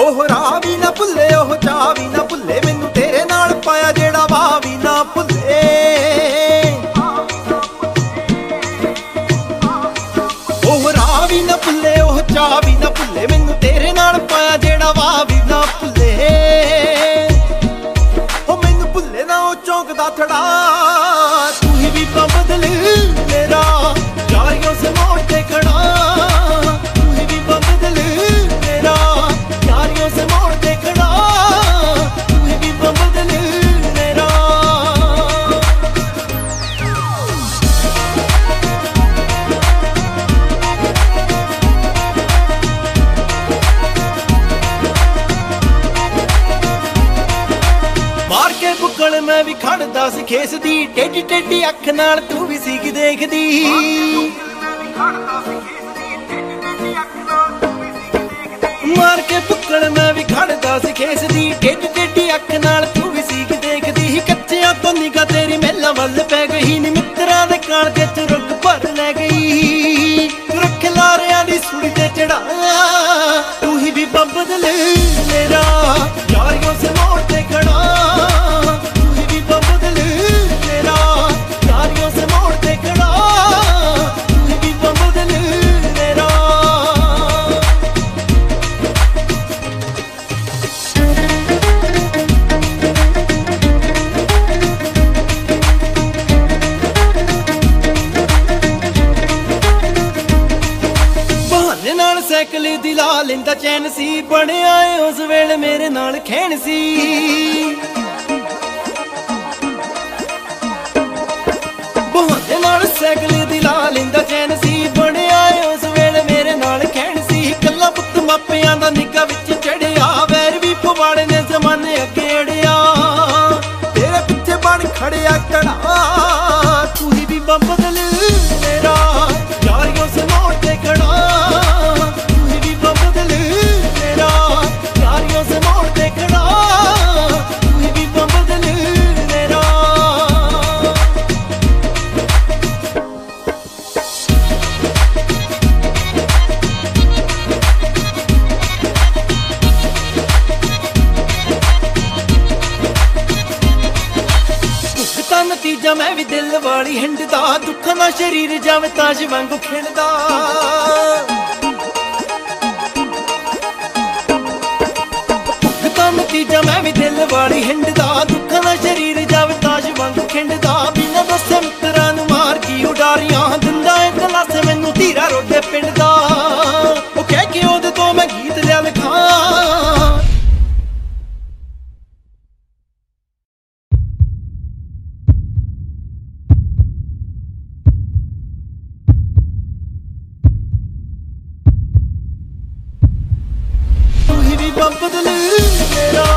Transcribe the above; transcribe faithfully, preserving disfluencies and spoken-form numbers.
ਉਹ ਰਾਹ ਵੀ ਨਾ ਭੁੱਲੇ, ਉਹ ਚਾਹ ਵੀ ਨਾ ਭੁੱਲੇ, ਮੈਨੂੰ ਤੇਰੇ ਨਾਲ ਪਾਇਆ ਜਿਹੜਾ ਵਾਹ ਵੀ ਨਾ ਭੁੱਲੇ। ਉਹ ਰਾਹ ਵੀ ਨਾ ਭੁੱਲੇ, ਉਹ ਚਾਹ ਵੀ ਨਾ ਭੁੱਲੇ, ਮੈਨੂੰ ਤੇਰੇ ਨਾਲ ਪਾਇਆ ਜਿਹੜਾ ਵਾਹ ਵੀ ਨਾ ਭੁੱਲੇ। ਉਹ ਮੈਨੂੰ ਭੁੱਲੇ ਨਾ ਉਹ ਚੌਂਕ ਦਾ ਥੜਾ, ਤੂੰ ਹੀ ਵੀ ਬਦਲ ਮੇਰਾ ਯਾਰੀਆਂ ਸੇ ਮੋੜ ਤੇ ਖੜਾ। ਤੂੰ ਹੀ ਵੀ ਬਦਲ ਮੇਰਾ ਯਾਰੀਆਂ ਸੇ ਮੋੜ ਤੇ ਖੜਾ। ਤੂੰ ਹੀ ਵੀ ਬਦਲ ਮੇਰਾ। ਮਾਰ ਕੇ ਬੁੱਕਲ ਮੈਂ ਵੀ ਖੜਦਾ ਸੀ ਖੇਸ ਦੀ, ਟੇਢੀ ਟੇਢੀ ਅੱਖ ਨਾਲ ਤੂੰ ਵੀ ਸੀ ਕਿ ਦੇਖਦੀ। ਮਾਰ ਕੇ ਬੁੱਕਲ ਮੈਂ ਵੀ ਖੜਦਾ ਸੀ ਖੇਸ ਦੀ, ਟੇਢੀ ਟੇਢੀ ਅੱਖ ਨਾਲ ਤੂੰ ਵੀ ਸੀ ਕਿ ਦੇਖਦੀ। ਕੱਚਿਆਂ ਤੋਂ ਨਿਗਾਹ ਤੇਰੀ ਮਹਿਲਾਂ ਵੱਲ ਪੈ ਗਈ ਨੀ, ਮਿੱਤਰਾਂ ਦੇ ਕਾਲਜੇ ਚ ਰੁੱਗ ਭਰ ਲੈ ਗਈ। ਰੱਖ ਲਾਰਿਆਂ ਦੀ ਸੁੜੀ ਤੇ ਚੜਾ, ਤੂੰ ਹੀ ਵੀ ਬਦਲ ਮੇਰਾ ਯਾਰੀਆਂ ਸੇ ਮੋੜ ਤੇ ਖੜਾ। ਤੂੰ ਹੀ ਵੀ ਬਦਲ ਮੇਰਾ ਯਾਰੀਆਂ ਸੇ ਮੋੜ ਤੇ ਖੜਾ। ਤੂੰ ਹੀ ਵੀ ਬਦਲ ਮੇਰਾ। ਬਹਾਨੇ ਨਾਲ ਸਾਈਕਲ ਦੀ ਲਾ ਲੈਂਦਾ ਚੈਨ ਸੀ, ਬਣਿਆ ਏ ਉਸ ਵੇਲੇ ਮੇਰੇ ਨਾਲ ਖੈਣ ਸੀ। ਬਹਾਨੇ ਨਾਲ ਸਾਈਕਲ ਦੀ ਲਾ ਲੈਂਦਾ ਚੈਨ ਸੀ, ਬਣਿਆ ਏ ਉਸ ਵੇਲੇ ਮੇਰੇ ਨਾਲ ਖੈਣ ਸੀ। ਕੱਲਾ ਪੁੱਤ ਮਾਪਿਆਂ ਦਾ ਨਿੱਘਾ ਵਿੱਚ ਚੜਿਆ, ਵੈਰ ਵੀ ਪਵਾੜੇ ਨੇ ਜ਼ਮਾਨੇ ਅੱਗੇ ਅੜਿਆ। ਤੇਰੇ ਪਿੱਛੇ ਬਣ ਖੜਿਆ ਕੜਾ, ਤੂੰ ਹੀ ਵੀ ਬਦਲ ਮੇਰਾ ਯਾਰੀਆਂ ਸੇ ਮੋੜ ਤੇ ਖੜਾ। ਤੂੰ ਹੀ ਵੀ ਬਦਲ ਮੇਰਾ ਯਾਰੀਆਂ ਸੇ ਮੋੜ ਤੇ ਖੜਾ। ਤੂੰ ਹੀ ਵੀ ਬਦਲ ਮੇਰਾ। ਭੁਗਤਾ ਨਤੀਜਾ ਮੈਂ ਵੀ ਦਿਲ ਵਾਲੀ ਹਿੰਡਦਾ, ਦੁੱਖਾਂ ਦਾ ਸ਼ਰੀਰ ਜਾਵੇ ਤਾਜ ਵਾਂਗੂ ਖਿੰਡਦਾ। ਭੁਗਤਾ ਨਤੀਜਾ ਮੈਂ ਵੀ ਦਿਲ ਵਾਲੀ ਹਿੰਡਦਾ, ਦੁੱਖਾਂ ਦਾ ਸ਼ਰੀਰ ਜਾਵੇ ਤਾਜ ਵਾਂਗੂ ਖਿੰਡਦਾ। ਬਿਨਾਂ ਦੱਸੇ ਮਿੱਤਰਾਂ ਨੂੰ ਮਾਰ ਕੀ ਉਡਾਰੀਆਂ, ਦਿੰਦਾ ਏ ਦਲਾਸੇ ਮੈਨੂੰ ਧੀਰਾ ਰੋਡੇ ਪਿੰਡ ਦਾ। ਉਹ ਕਹਿ ਕੇ ਉਹਦੇ ਤੋਂ ਮੈਂ ਗੀਤ ਲਿਆ ਲਿਖਾਂ। ਤੂੰ ਹੀ ਵੀ ਬਦਲ ਮੇਰਾ